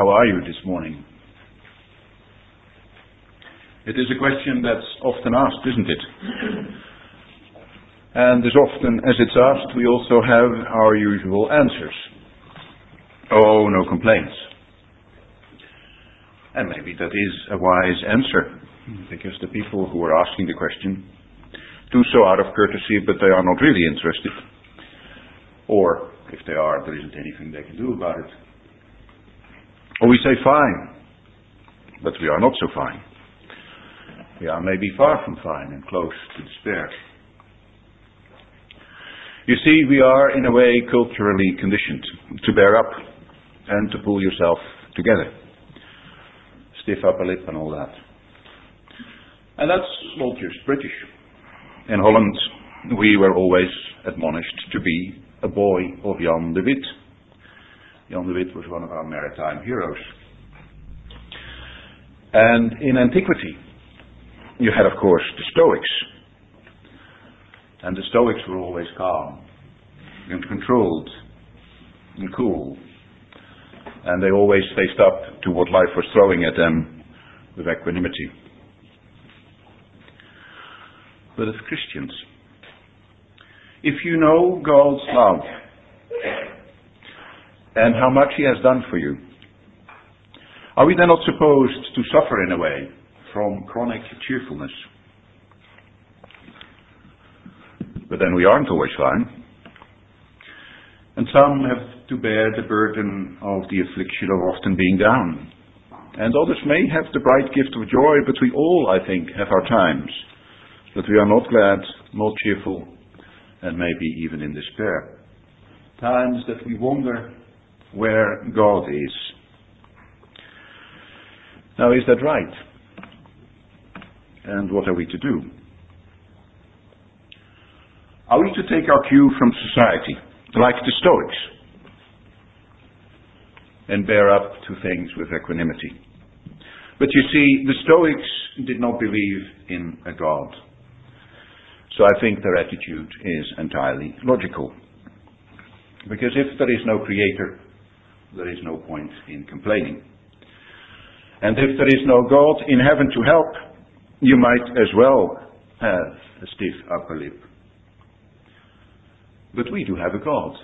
how are you this morning? It is a question that's often asked, isn't it? And as often as it's asked, we also have our usual answers. Oh, no complaints. And maybe that is a wise answer, because the people who are asking the question do so out of courtesy, but they are not really interested. Or, if they are, there isn't anything they can do about it. Or we say fine, but we are not so fine. We are maybe far from fine and close to despair. You see, we are in a way culturally conditioned to bear up and to pull yourself together. Stiff upper lip and all that. And that's not just British. In Holland, we were always admonished to be a boy of Jan de Witt. Jan de Witt was one of our maritime heroes. And in antiquity, you had, of course, the Stoics. And the Stoics were always calm and controlled and cool. And they always faced up to what life was throwing at them with equanimity. But as Christians, if you know God's love and how much He has done for you, are we then not supposed to suffer in a way from chronic cheerfulness? But then we aren't always fine. And some have to bear the burden of the affliction of often being down. And others may have the bright gift of joy, but we all, I think, have our times. But we are not glad, not cheerful, and maybe even in despair. Times that we wonder where God is. Now, is that right? And what are we to do? Are we to take our cue from society, like the Stoics, and bear up to things with equanimity? But you see, the Stoics did not believe in a God. So I think their attitude is entirely logical. Because if there is no creator, there is no point in complaining. And if there is no God in heaven to help, you might as well have a stiff upper lip. But we do have a God.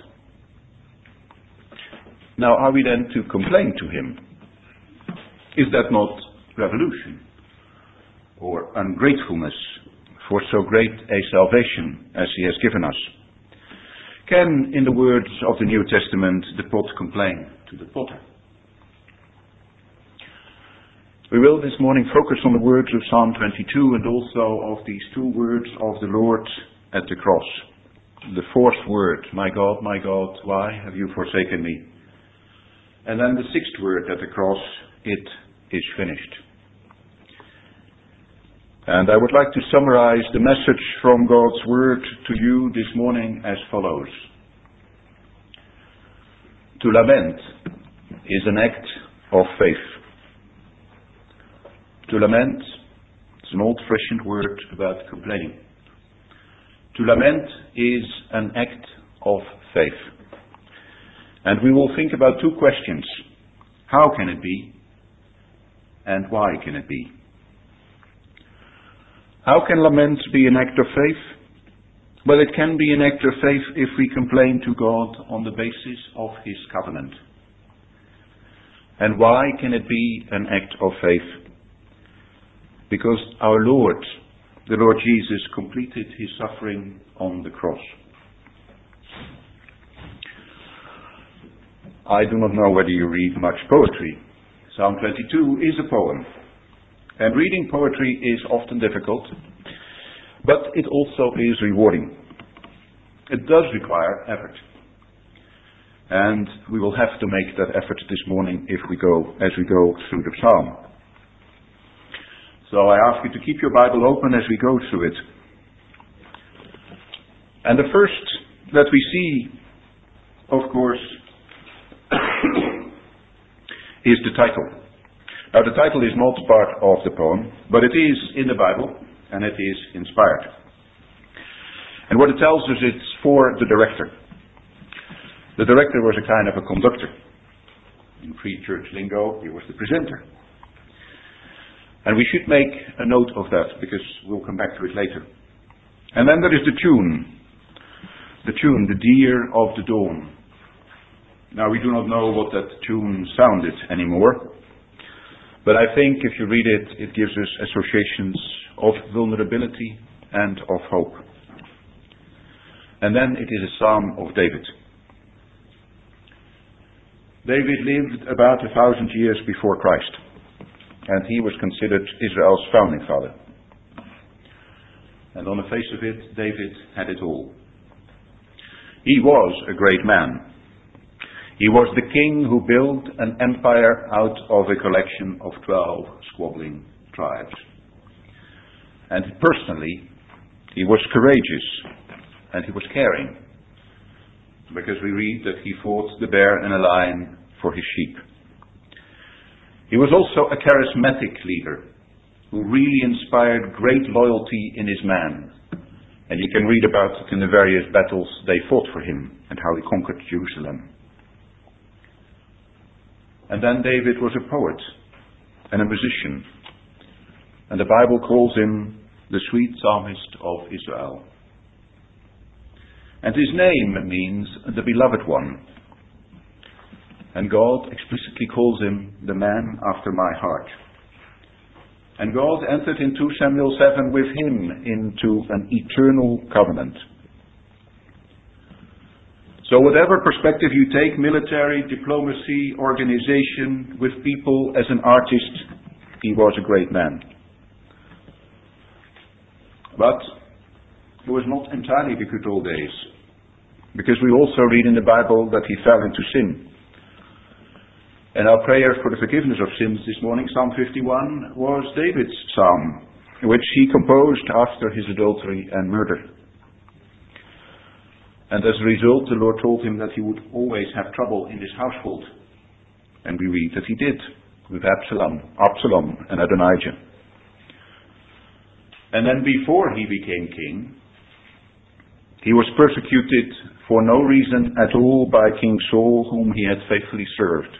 Now, are we then to complain to Him? Is that not revolution or ungratefulness for so great a salvation as He has given us? Can, in the words of the New Testament, the pot complain to the potter? We will this morning focus on the words of Psalm 22 and also of these two words of the Lord at the cross. The fourth word, my God, why have you forsaken me? And then the sixth word at the cross, it is finished. And I would like to summarize the message from God's word to you this morning as follows. To lament is an act of faith. To lament is an old-fashioned word about complaining. To lament is an act of faith. And we will think about two questions. How can it be? And why can it be? How can lament be an act of faith? Well, it can be an act of faith if we complain to God on the basis of His covenant. And why can it be an act of faith? Because our Lord, the Lord Jesus, completed His suffering on the cross. I do not know whether you read much poetry. Psalm 22 is a poem. And reading poetry is often difficult, but it also is rewarding. It does require effort. And we will have to make that effort this morning as we go through the psalm. So I ask you to keep your Bible open as we go through it. And the first that we see, of course, is the title. Now, the title is not part of the poem, but it is in the Bible, and it is inspired. And what it tells us, it's for the director. The director was a kind of a conductor. In pre-church lingo, he was the presenter. And we should make a note of that, because we'll come back to it later. And then there is the tune. The tune, the Deer of the Dawn. Now, we do not know what that tune sounded anymore. But I think if you read it, it gives us associations of vulnerability and of hope. And then it is a psalm of David. David lived about 1,000 years before Christ, and he was considered Israel's founding father. And on the face of it, David had it all. He was a great man. He was the king who built an empire out of a collection of 12 squabbling tribes. And personally, he was courageous and he was caring, because we read that he fought the bear and a lion for his sheep. He was also a charismatic leader who really inspired great loyalty in his men. And you can read about it in the various battles they fought for him and how he conquered Jerusalem. And then David was a poet and a musician. And the Bible calls him the sweet psalmist of Israel. And his name means the beloved one. And God explicitly calls him the man after my heart. And God entered in 2 Samuel 7 with him into an eternal covenant. So whatever perspective you take, military, diplomacy, organization, with people as an artist, he was a great man. But it was not entirely the good old days, because we also read in the Bible that he fell into sin. And our prayer for the forgiveness of sins this morning, Psalm 51, was David's psalm, which he composed after his adultery and murder. And as a result, the Lord told him that he would always have trouble in his household. And we read that he did, with Absalom and Adonijah. And then before he became king, he was persecuted for no reason at all by King Saul, whom he had faithfully served.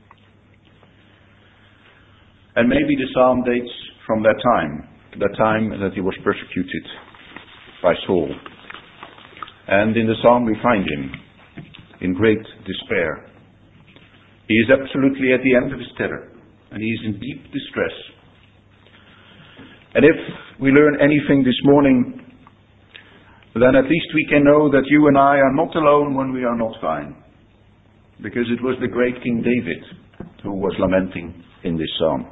And maybe the psalm dates from that time that he was persecuted by Saul. And in the psalm we find him in great despair. He is absolutely at the end of his tether, and he is in deep distress. And if we learn anything this morning, then at least we can know that you and I are not alone when we are not fine. Because it was the great King David who was lamenting in this psalm.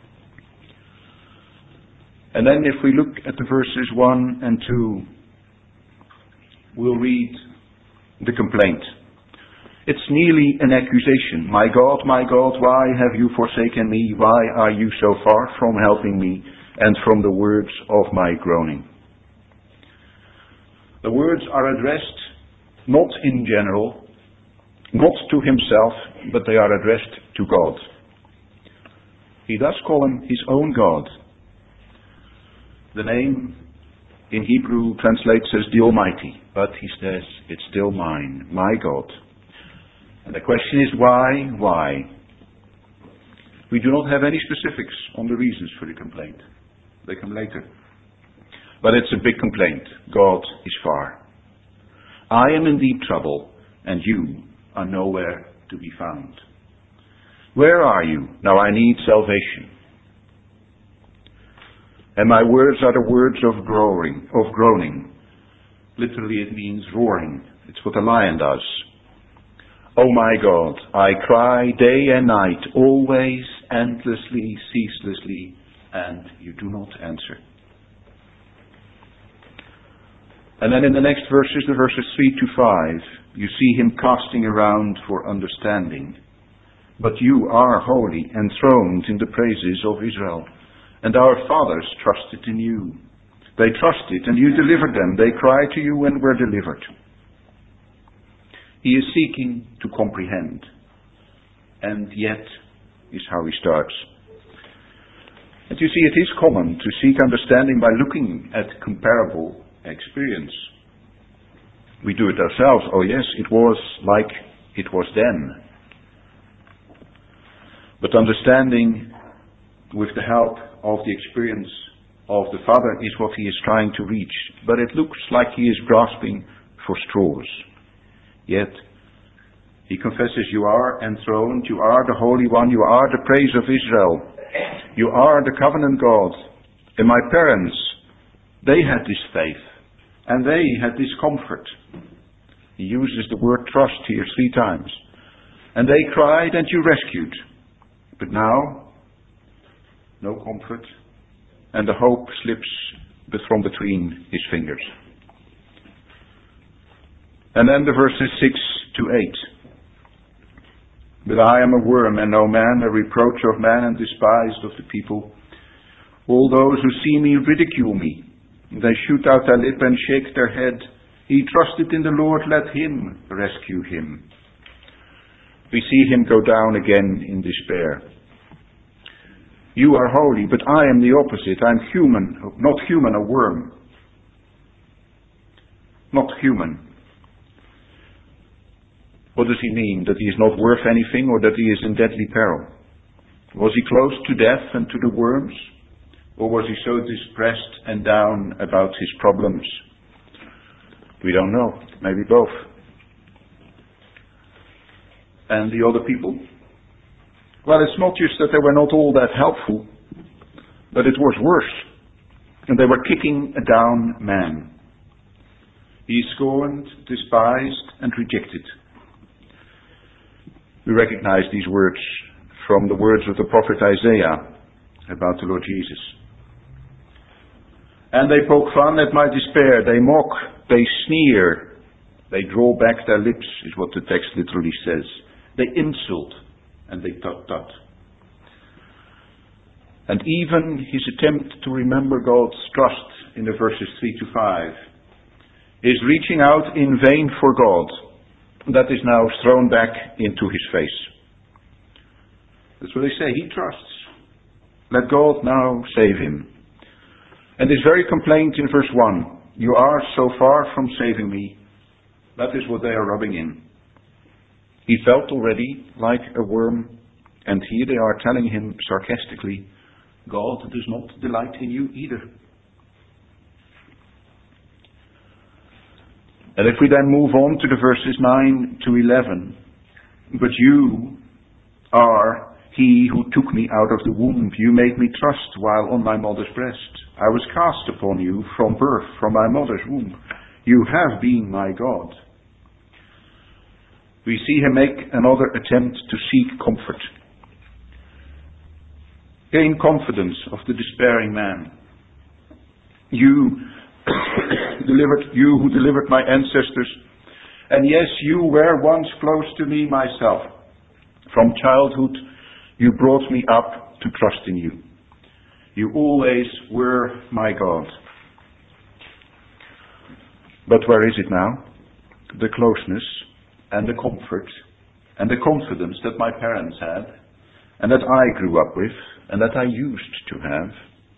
And then if we look at the verses 1 and 2, we'll read the complaint. It's nearly an accusation. My God, why have you forsaken me? Why are you so far from helping me and from the words of my groaning? The words are addressed not in general, not to himself, but they are addressed to God. He does call him his own God. The name in Hebrew translates as the Almighty, but he says, it's still mine, my God. And the question is why? Why? We do not have any specifics on the reasons for the complaint. They come later. But it's a big complaint. God is far. I am in deep trouble, and you are nowhere to be found. Where are you? Now I need salvation. And my words are the words of groaning. Literally it means roaring. It's what a lion does. Oh my God, I cry day and night, always, endlessly, ceaselessly, and you do not answer. And then in the next verses, the verses 3 to 5, you see him casting around for understanding. But you are holy, enthroned in the praises of Israel. And our fathers trusted in you. They trusted and you delivered them. They cried to you and were delivered. He is seeking to comprehend. And yet is how he starts. And you see, it is common to seek understanding by looking at comparable experience. We do it ourselves. Oh yes, it was like it was then. But understanding with the help of the experience of the Father is what he is trying to reach. But it looks like he is grasping for straws. Yet, he confesses, you are enthroned, you are the Holy One, you are the praise of Israel. You are the covenant God. And my parents, they had this faith. And they had this comfort. He uses the word trust here 3 times. And they cried and you rescued. But now, no comfort. And the hope slips from between his fingers. And then the verses 6 to 8. But I am a worm and no man, a reproach of man and despised of the people. All those who see me ridicule me. They shoot out their lip and shake their head. He trusted in the Lord, let him rescue him. We see him go down again in despair. You are holy, but I am the opposite. I'm human, not human, a worm. Not human. What does he mean? That he is not worth anything, or that he is in deadly peril? Was he close to death and to the worms? Or was he so distressed and down about his problems? We don't know. Maybe both. And the other people? Well, it's not just that they were not all that helpful, but it was worse. And they were kicking a down man. He is scorned, despised, and rejected. We recognize these words from the words of the prophet Isaiah about the Lord Jesus. And they poke fun at my despair. They mock, they sneer, they draw back their lips, is what the text literally says. They insult, and they tut-tut. And even his attempt to remember God's trust in the verses 3 to 5 is reaching out in vain for God. That is now thrown back into his face. That's what they say. He trusts. Let God now save him. And his very complaint in verse 1, you are so far from saving me. That is what they are rubbing in. He felt already like a worm, and here they are telling him sarcastically, God does not delight in you either. And if we then move on to the verses 9 to 11, but you are he who took me out of the womb. You made me trust while on my mother's breast. I was cast upon you from birth, from my mother's womb. You have been my God. We see him make another attempt to seek comfort. Gain confidence of the despairing man. You who delivered my ancestors. And yes, you were once close to me myself. From childhood, you brought me up to trust in you. You always were my God. But where is it now? The closeness and the comfort and the confidence that my parents had and that I grew up with and that I used to have.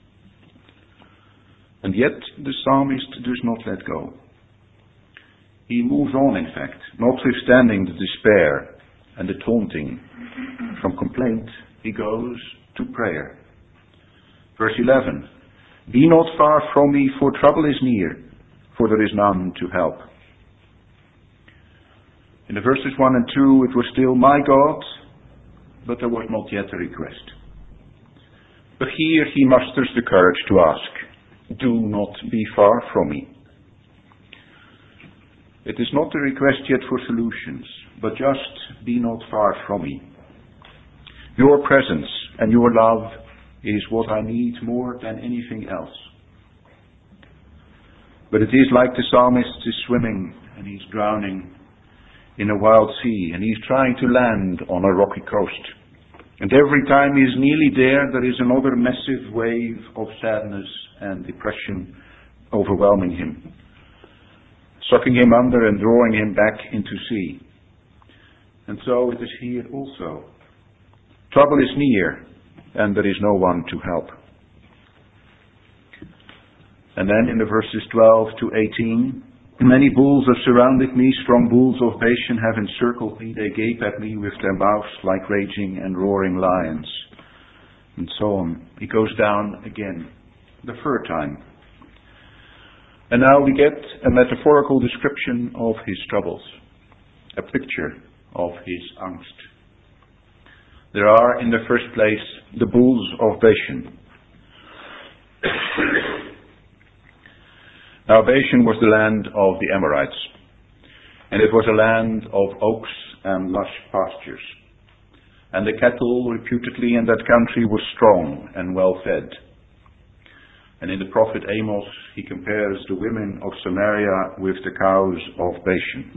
And yet the psalmist does not let go. He moves on, in fact, notwithstanding the despair and the taunting. From complaint, he goes to prayer. Verse 11, be not far from me, for trouble is near, for there is none to help. In the verses 1 and 2, it was still my God, but there was not yet a request. But here he musters the courage to ask, do not be far from me. It is not a request yet for solutions, but just be not far from me. Your presence and your love is what I need more than anything else. But it is like the psalmist is swimming and he's drowning in a wild sea and he's trying to land on a rocky coast. And every time he's nearly there is another massive wave of sadness and depression overwhelming him, sucking him under and drawing him back into sea. And so it is here also. Trouble is near, and there is no one to help. And then in the verses 12 to 18, Many bulls have surrounded me, strong bulls of Bashan have encircled me, they gape at me with their mouths like raging and roaring lions. And so on. He goes down again, the third time. And now we get a metaphorical description of his troubles, a picture of his angst. There are, in the first place, the bulls of Bashan. Now Bashan was the land of the Amorites, and it was a land of oaks and lush pastures. And the cattle, reputedly in that country, were strong and well fed. And in the prophet Amos, he compares the women of Samaria with the cows of Bashan.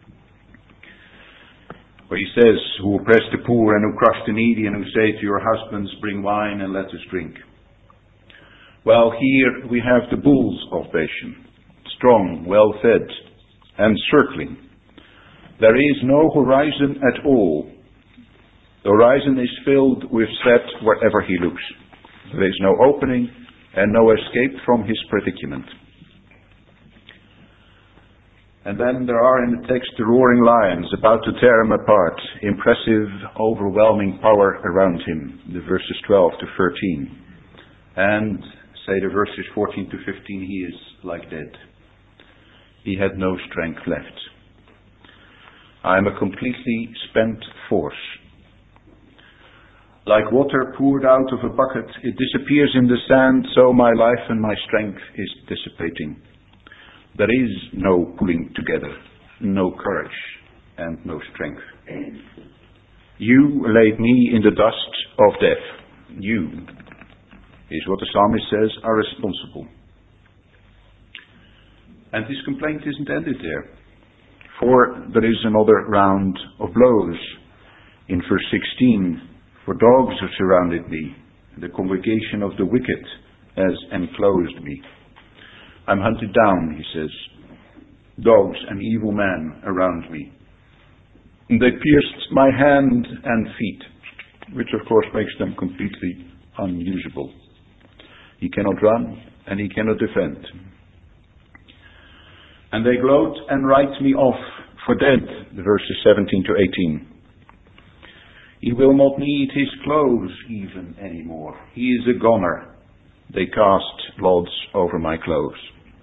Where he says, who oppress the poor and who crush the needy and who say to your husbands, bring wine and let us drink. Well, here we have the bulls of Bashan, strong, well-fed, and circling. There is no horizon at all. The horizon is filled with sweat wherever he looks. There is no opening and no escape from his predicament. And then there are in the text the roaring lions about to tear him apart, impressive, overwhelming power around him, the verses 12 to 13. And say the verses 14 to 15, he is like dead. He had no strength left. I am a completely spent force. Like water poured out of a bucket, it disappears in the sand, so my life and my strength is dissipating. There is no pulling together, no courage, and no strength. You laid me in the dust of death. You, is what the psalmist says, are responsible. And this complaint isn't ended there. For there is another round of blows. In verse 16, for dogs have surrounded me, the congregation of the wicked has enclosed me. I'm hunted down, he says. Dogs and evil men around me. And they pierced my hand and feet, which of course makes them completely unusable. He cannot run and he cannot defend. And they gloat and write me off for dead, the verses 17 to 18. He will not need his clothes even anymore. He is a goner. They cast lots over my clothes.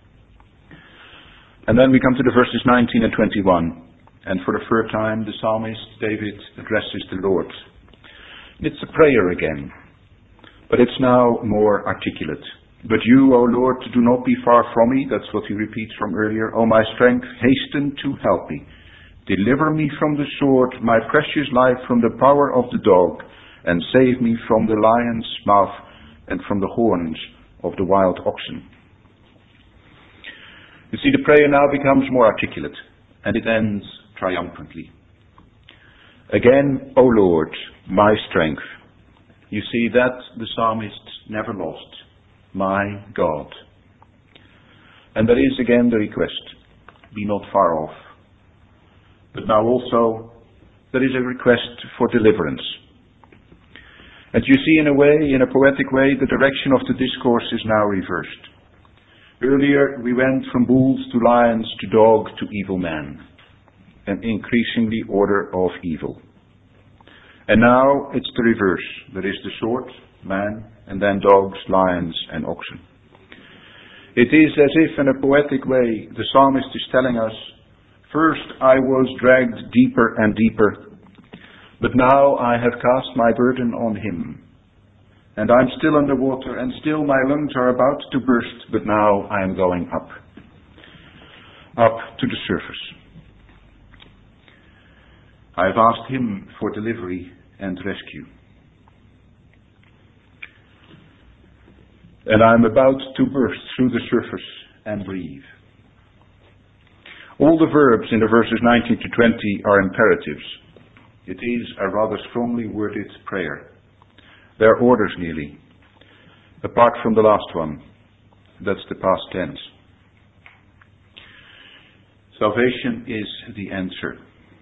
And then we come to the verses 19 and 21. And for the third time, the psalmist David addresses the Lord. It's a prayer again, but it's now more articulate. But you, O Lord, do not be far from me. That's what he repeats from earlier. O my strength, hasten to help me. Deliver me from the sword, my precious life from the power of the dog, and save me from the lion's mouth and from the horns of the wild oxen. You see, the prayer now becomes more articulate, and it ends triumphantly. Again, O Lord, my strength. You see that the psalmist never lost. My God. And there is again the request, be not far off. But now also there is a request for deliverance. And you see in a way, in a poetic way, the direction of the discourse is now reversed. Earlier we went from bulls to lions to dog to evil man, an increasingly order of evil. And now it's the reverse. There is the sword, man, and then dogs, lions, and oxen. It is as if in a poetic way the psalmist is telling us, first I was dragged deeper and deeper, but now I have cast my burden on him. And I'm still underwater, and still my lungs are about to burst, but now I am going up to the surface. I have asked him for delivery and rescue. And I'm about to burst through the surface and breathe. All the verbs in the verses 19 to 20 are imperatives. It is a rather strongly worded prayer. They're orders nearly, apart from the last one. That's the past tense. Salvation is the answer.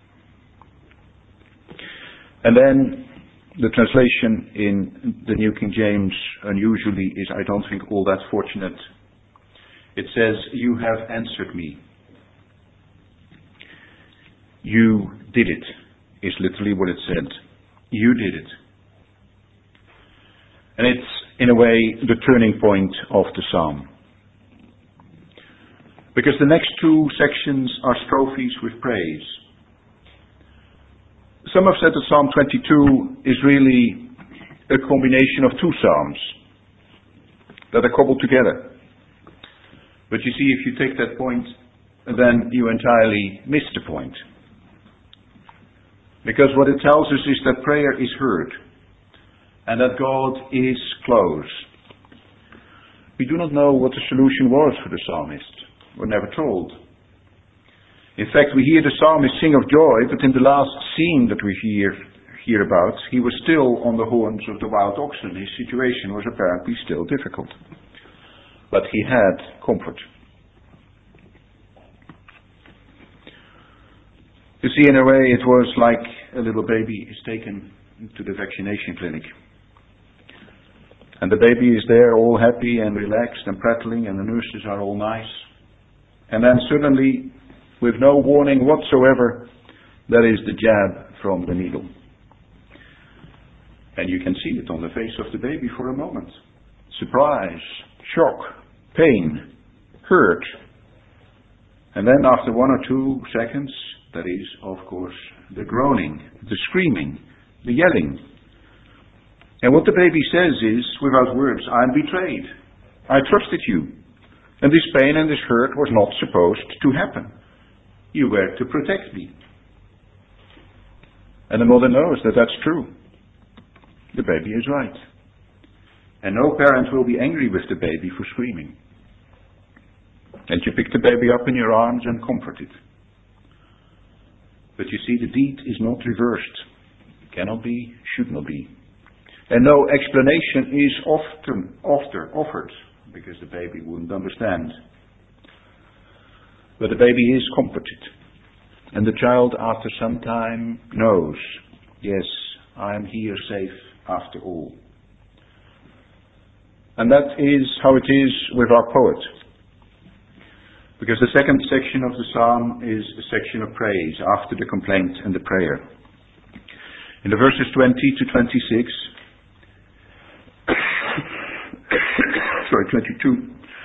And then the translation in the New King James unusually is, I don't think, all that fortunate. It says, you have answered me. You did it, is literally what it said. You did it. And it's, in a way, the turning point of the psalm. Because the next two sections are strophes with praise. Some have said that Psalm 22 is really a combination of two psalms that are cobbled together. But you see, if you take that point, then you entirely miss the point. Because what it tells us is that prayer is heard, and that God is close. We do not know what the solution was for the psalmist. We're never told. In fact, we hear the psalmist sing of joy, but in the last scene that we hear about, he was still on the horns of the wild oxen. His situation was apparently still difficult. But he had comfort. You see, in a way, it was like a little baby is taken to the vaccination clinic. And the baby is there all happy and relaxed and prattling, and the nurses are all nice. And then suddenly, with no warning whatsoever, there is the jab from the needle. And you can see it on the face of the baby for a moment. Surprise, shock, pain, hurt. And then after 1 or 2 seconds, there is, of course, the groaning, the screaming, the yelling. And what the baby says is, without words, I'm betrayed. I trusted you. And this pain and this hurt was not supposed to happen. You were to protect me. And the mother knows that that's true. The baby is right. And no parent will be angry with the baby for screaming. And you pick the baby up in your arms and comfort it. But you see, the deed is not reversed. Cannot be, should not be. And no explanation is often offered, because the baby wouldn't understand. But the baby is comforted. And the child, after some time, knows, yes, I am here safe after all. And that is how it is with our poet. Because the second section of the psalm is a section of praise after the complaint and the prayer. In the verses 20 to 26, 22,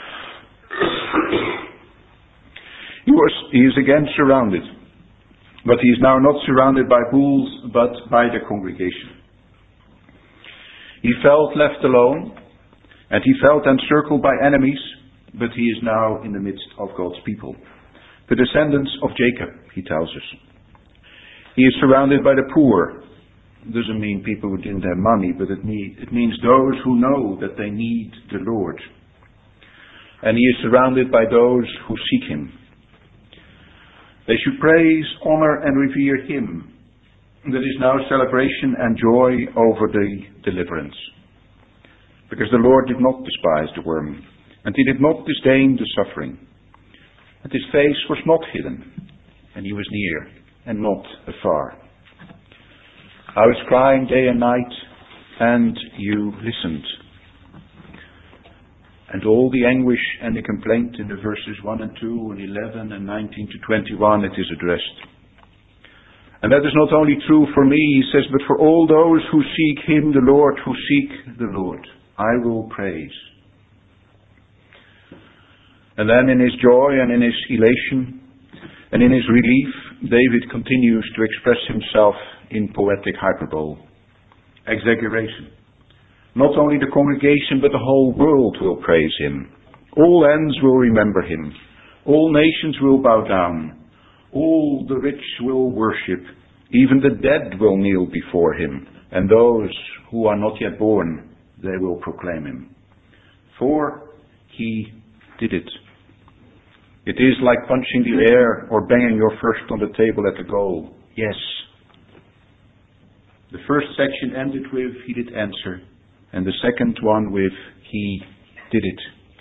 he is again surrounded. But he is now not surrounded by bulls, but by the congregation. He felt left alone, and he felt encircled by enemies, but he is now in the midst of God's people. The descendants of Jacob, he tells us. He is surrounded by the poor. It doesn't mean people who didn't have money, but it means those who know that they need the Lord. And he is surrounded by those who seek him. They should praise, honor, and revere him. There is now celebration and joy over the deliverance. Because the Lord did not despise the worm, and he did not disdain the suffering. And his face was not hidden, and he was near and not afar. I was crying day and night, and you listened. And all the anguish and the complaint in the verses 1 and 2 and 11 and 19 to 21, it is addressed. And that is not only true for me, he says, but for all those who seek him, the Lord, who seek the Lord. I will praise. And then in his joy and in his elation and in his relief, David continues to express himself in poetic hyperbole, exaggeration. Not only the congregation, but the whole world will praise him. All ends will remember him. All nations will bow down. All the rich will worship. Even the dead will kneel before him. And those who are not yet born, they will proclaim him. For he did it. It is like punching the air or banging your fist on the table at the goal. Yes. The first section ended with, he did answer. And the second one with, he did it.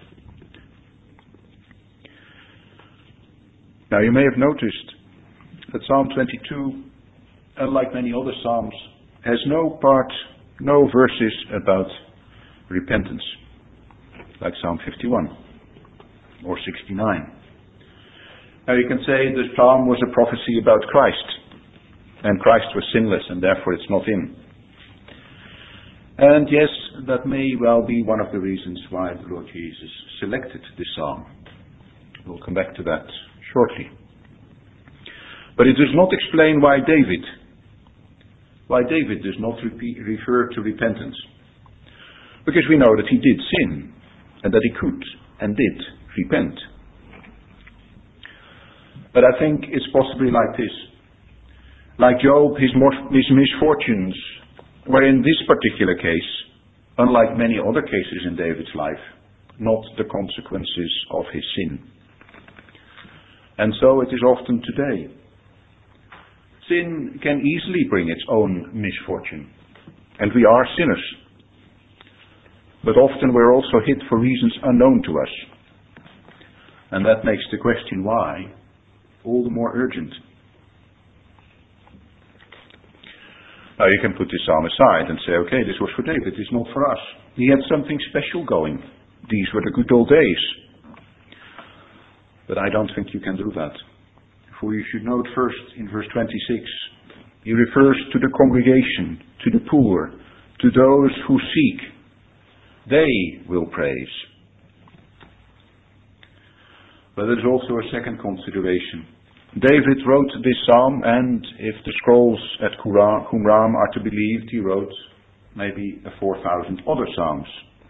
Now you may have noticed that Psalm 22, unlike many other Psalms, has no verses about repentance, like Psalm 51 or 69. Now you can say the psalm was a prophecy about Christ, and Christ was sinless, and therefore it's not him. And yes, that may well be one of the reasons why the Lord Jesus selected this psalm. We'll come back to that shortly. But it does not explain why David does not refer to repentance. Because we know that he did sin, and that he could and did repent. But I think it's possibly like this. Like Job, his misfortunes were in this particular case, unlike many other cases in David's life, not the consequences of his sin. And so it is often today. Sin can easily bring its own misfortune, and we are sinners. But often we're also hit for reasons unknown to us. And that makes the question why all the more urgent. Now you can put this psalm aside and say, okay, this was for David, it's not for us. He had something special going. These were the good old days. But I don't think you can do that. For you should note first in verse 26, he refers to the congregation, to the poor, to those who seek. They will praise. But there's also a second consideration. David wrote this psalm, and if the scrolls at Qumran are to be believed, he wrote maybe 4,000 other psalms.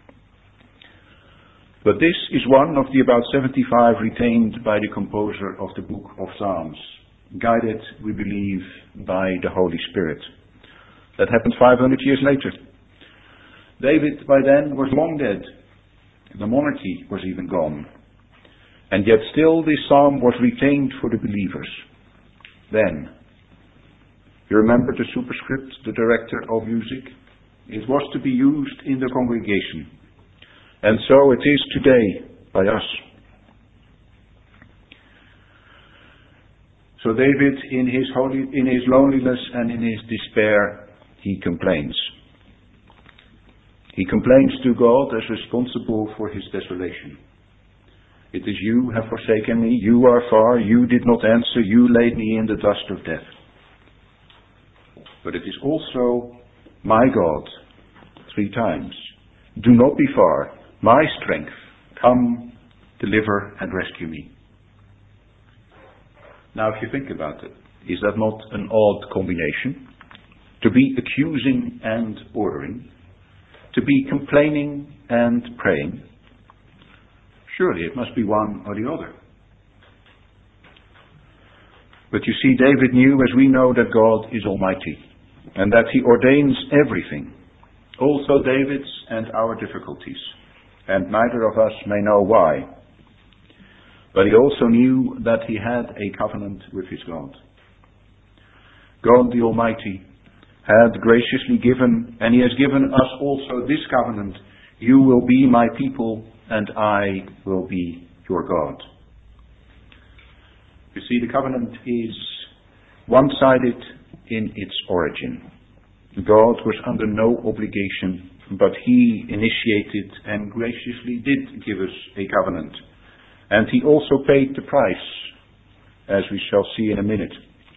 But this is one of the about 75 retained by the composer of the book of Psalms, guided, we believe, by the Holy Spirit. That happened 500 years later. David by then was long dead. The monarchy was even gone. And yet still this psalm was retained for the believers. Then, you remember the superscript, the director of music? It was to be used in the congregation. And so it is today by us. So David, in his loneliness and in his despair, he complains. He complains to God as responsible for his desolation. It is you have forsaken me, you are far, you did not answer, you laid me in the dust of death. But it is also, my God, 3 times, do not be far, my strength, come, deliver and rescue me. Now if you think about it, is that not an odd combination? To be accusing and ordering, to be complaining and praying. Surely it must be one or the other. But you see, David knew, as we know, that God is almighty and that he ordains everything, also David's and our difficulties, and neither of us may know why. But he also knew that he had a covenant with his God. God the Almighty had graciously given, and he has given us also this covenant: you will be my people and I will be your God. You see, the covenant is one-sided in its origin. God was under no obligation, but he initiated and graciously did give us a covenant. And he also paid the price, as we shall see in a minute.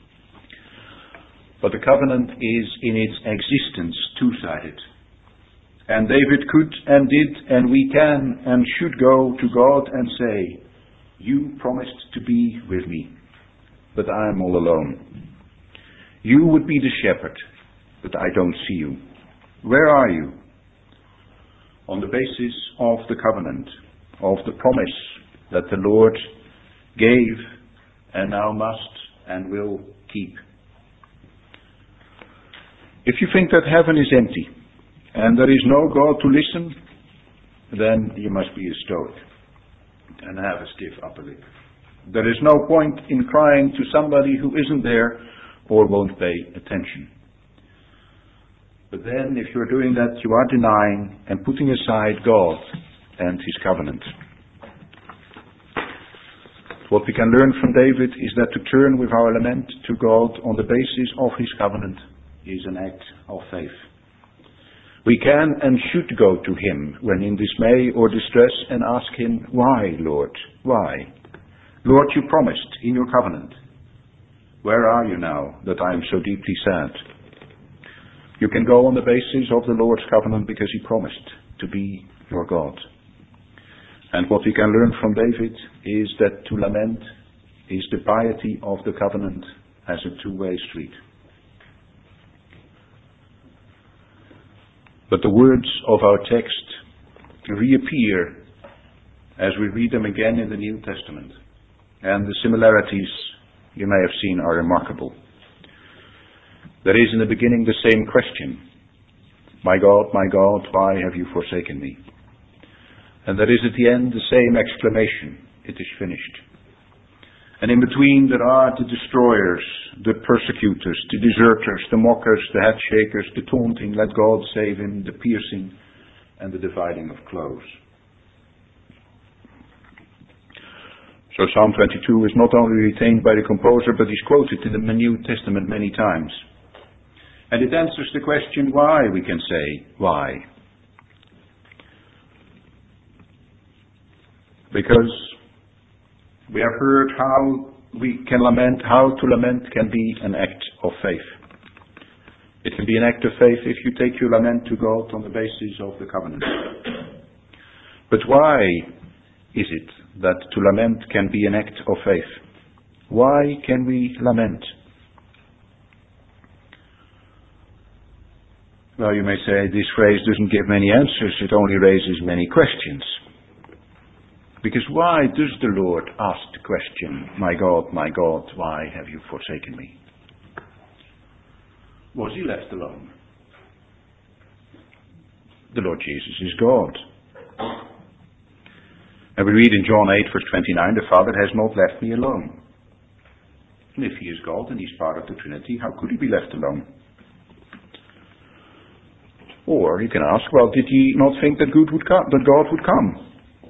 But the covenant is in its existence two-sided. And David could and did, and we can and should go to God and say, you promised to be with me, but I am all alone. You would be the shepherd, but I don't see you. Where are you? On the basis of the covenant, of the promise that the Lord gave and now must and will keep. If you think that heaven is empty and there is no God to listen, then you must be a Stoic and have a stiff upper lip. There is no point in crying to somebody who isn't there or won't pay attention. But then, if you're doing that, you are denying and putting aside God and his covenant. What we can learn from David is that to turn with our lament to God on the basis of his covenant is an act of faith. We can and should go to him when in dismay or distress and ask him, why, Lord, why? Lord, you promised in your covenant. Where are you now that I am so deeply sad? You can go on the basis of the Lord's covenant because he promised to be your God. And what we can learn from David is that to lament is the piety of the covenant as a two-way street. But the words of our text reappear as we read them again in the New Testament. And the similarities, you may have seen, are remarkable. There is in the beginning the same question. My God, why have you forsaken me? And there is at the end the same exclamation. It is finished. And in between there are the destroyers, the persecutors, the deserters, the mockers, the head shakers, the taunting, let God save him, the piercing, and the dividing of clothes. So Psalm 22 is not only retained by the composer, but is quoted in the New Testament many times. And it answers the question why, we can say, why? Because we have heard how we can lament, how to lament can be an act of faith. It can be an act of faith if you take your lament to God on the basis of the covenant. But why is it that to lament can be an act of faith? Why can we lament? Well, you may say this phrase doesn't give many answers, it only raises many questions. Because why does the Lord ask the question, my God, why have you forsaken me? Was he left alone? The Lord Jesus is God. And we read in John 8 verse 29, the Father has not left me alone. And if he is God and he's part of the Trinity, how could he be left alone? Or you can ask, well, did he not think that God would come?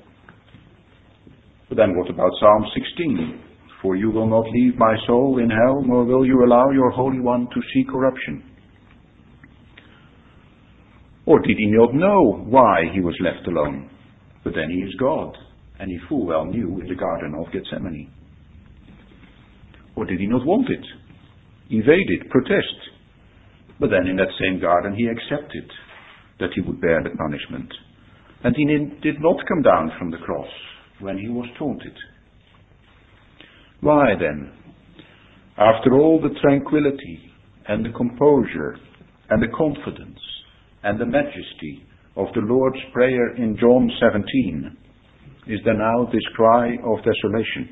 But then what about Psalm 16? For you will not leave my soul in hell, nor will you allow your Holy One to see corruption. Or did he not know why he was left alone? But then he is God, and he full well knew in the Garden of Gethsemane. Or did he not want it? Evade it, protest. But then in that same garden he accepted that he would bear the punishment. And he did not come down from the cross when he was taunted. Why then, after all the tranquility and the composure and the confidence and the majesty of the Lord's Prayer in John 17, is there now this cry of desolation?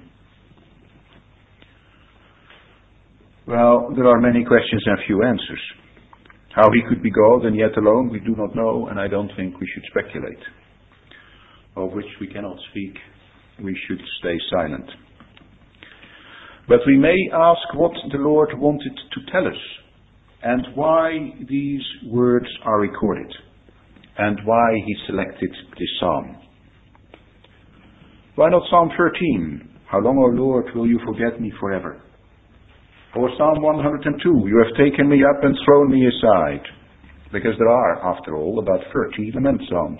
Well, there are many questions and few answers. How he could be God and yet alone, we do not know, and I don't think we should speculate. Of which we cannot speak, we should stay silent. But we may ask what the Lord wanted to tell us, and why these words are recorded, and why he selected this psalm. Why not Psalm 13? How long, O Lord, will you forget me forever? Or Psalm 102, you have taken me up and thrown me aside. Because there are, after all, about 30 lament psalms.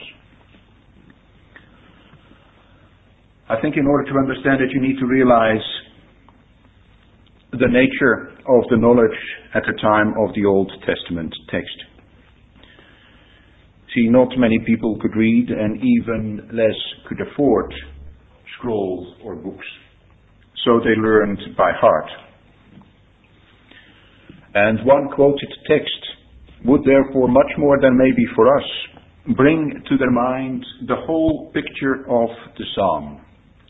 I think in order to understand it, you need to realize the nature of the knowledge at the time of the Old Testament text. See, not many people could read, and even less could afford scrolls or books. So they learned by heart. And one quoted text would therefore, much more than maybe for us, bring to their mind the whole picture of the psalm.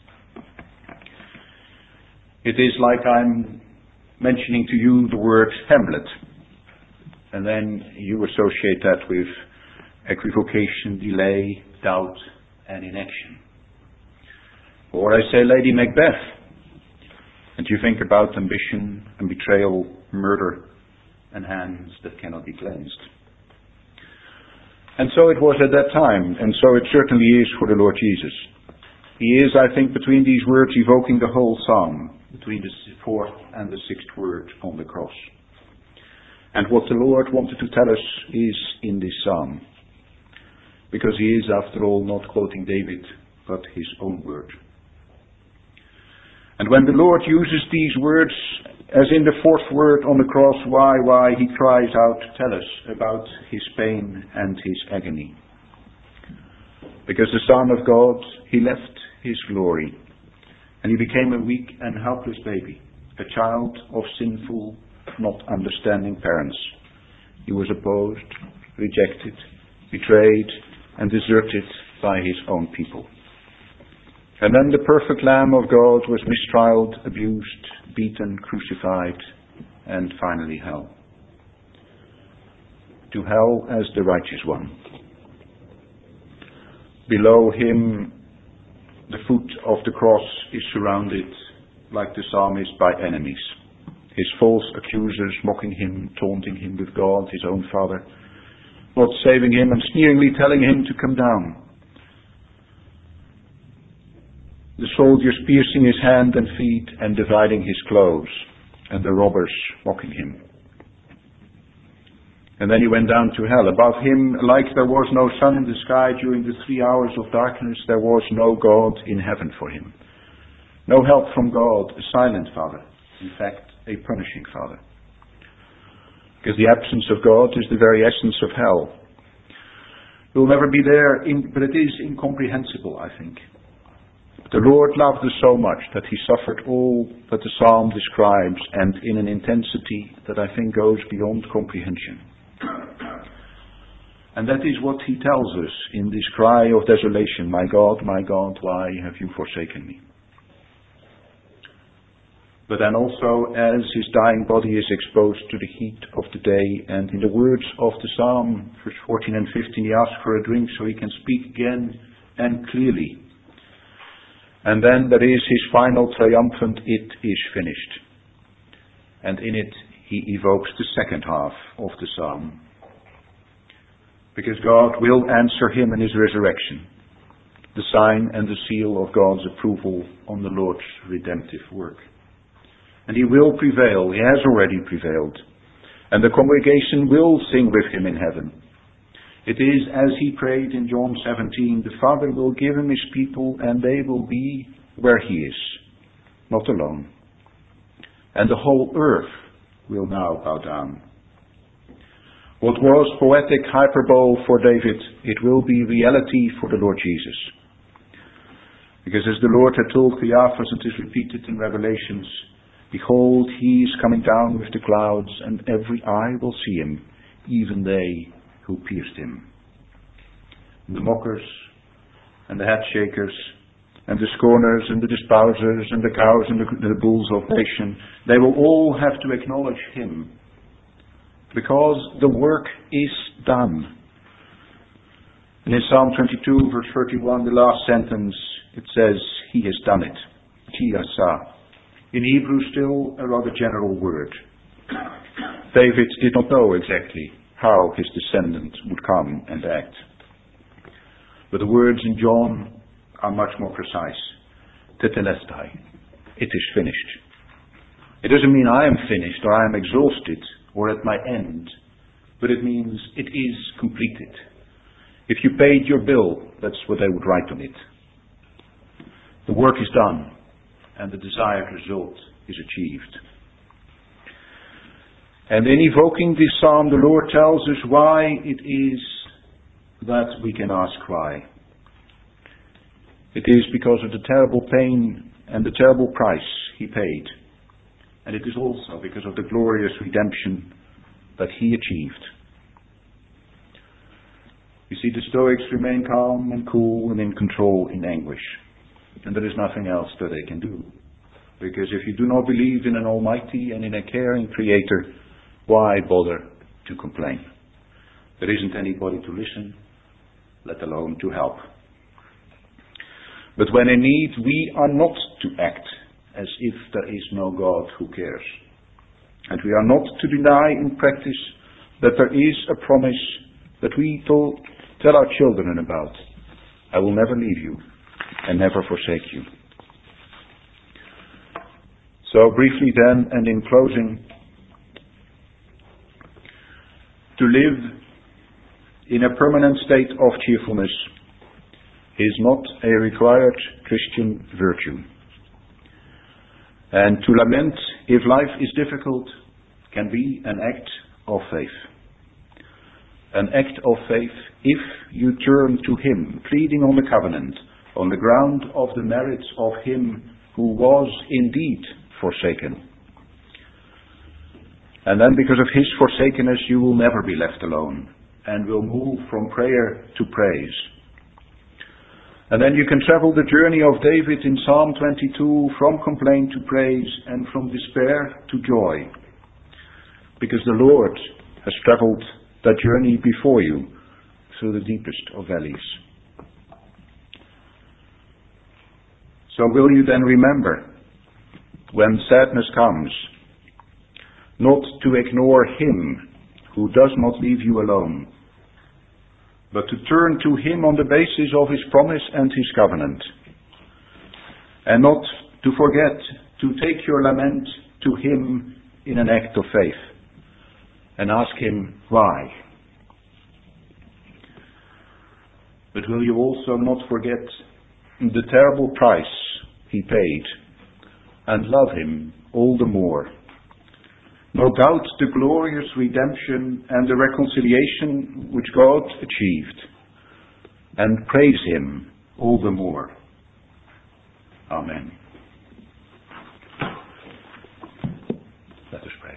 It is like I'm mentioning to you the word Hamlet, and then you associate that with equivocation, delay, doubt, and inaction. Or I say Lady Macbeth, and you think about ambition and betrayal, murder, and hands that cannot be cleansed. And so it was at that time, and so it certainly is for the Lord Jesus. He is, I think, between these words evoking the whole psalm, between the fourth and the sixth word on the cross. And what the Lord wanted to tell us is in this psalm, because he is, after all, not quoting David, but his own word. And when the Lord uses these words, as in the fourth word on the cross, why, he cries out, tell us about his pain and his agony. Because the Son of God, he left his glory, and he became a weak and helpless baby, a child of sinful, not understanding parents. He was opposed, rejected, betrayed, and deserted by his own people. And then the perfect Lamb of God was mistrialed, abused, beaten, crucified, and finally hell. To hell as the righteous one. Below him, the foot of the cross is surrounded, like the psalmist, by enemies. His false accusers mocking him, taunting him with God, his own Father, not saving him and sneeringly telling him to come down. The soldiers piercing his hand and feet and dividing his clothes, and the robbers mocking him. And then he went down to hell. Above him, like there was no sun in the sky during the 3 hours of darkness, there was no God in heaven for him. No help from God, a silent Father. In fact, a punishing Father. Because the absence of God is the very essence of hell. It will never be there, but it is incomprehensible, I think. The Lord loved us so much that he suffered all that the psalm describes, and in an intensity that I think goes beyond comprehension. And that is what he tells us in this cry of desolation, my God, why have you forsaken me? But then also, as his dying body is exposed to the heat of the day, and in the words of the psalm, verse 14 and 15, he asks for a drink so he can speak again and clearly. And then there is his final triumphant, it is finished. And in it he evokes the second half of the psalm. Because God will answer him in his resurrection, the sign and the seal of God's approval on the Lord's redemptive work. And he will prevail, he has already prevailed. And the congregation will sing with him in heaven. It is as he prayed in John 17, the Father will give him his people and they will be where he is, not alone. And the whole earth will now bow down. What was poetic hyperbole for David, it will be reality for the Lord Jesus. Because as the Lord had told Cleophas, it is repeated in Revelations, behold, he is coming down with the clouds, and every eye will see him, even they who pierced him. The mockers, and the head shakers, and the scorners, and the despisers, and the cows, and the bulls of Bashan, they will all have to acknowledge him. Because the work is done. And in Psalm 22, verse 31, the last sentence, it says, he has done it. Ki asa. In Hebrew, still a rather general word. David did not know exactly how his descendant would come and act. But the words in John are much more precise. Tetelestai. It is finished. It doesn't mean I am finished or I am exhausted or at my end, but it means it is completed. If you paid your bill, that's what they would write on it. The work is done, and the desired result is achieved. And in evoking this psalm, the Lord tells us why it is that we can ask why. It is because of the terrible pain and the terrible price he paid. And it is also because of the glorious redemption that he achieved. You see, the Stoics remain calm and cool and in control in anguish. And there is nothing else that they can do. Because if you do not believe in an almighty and in a caring creator, why bother to complain? There isn't anybody to listen, let alone to help. But when in need, we are not to act as if there is no God who cares. And we are not to deny in practice that there is a promise that we tell our children about. I will never leave you and never forsake you. So briefly then, and in closing, to live in a permanent state of cheerfulness is not a required Christian virtue. And to lament if life is difficult can be an act of faith. An act of faith if you turn to Him, pleading on the covenant, on the ground of the merits of Him who was indeed forsaken. And then because of His forsakenness you will never be left alone and will move from prayer to praise. And then you can travel the journey of David in Psalm 22 from complaint to praise and from despair to joy. Because the Lord has traveled that journey before you through the deepest of valleys. So will you then remember, when sadness comes, not to ignore Him who does not leave you alone, but to turn to Him on the basis of His promise and His covenant, and not to forget to take your lament to Him in an act of faith, and ask Him why. But will you also not forget the terrible price He paid, and love Him all the more? No doubt the glorious redemption and the reconciliation which God achieved, and praise Him all the more. Amen. Let us pray.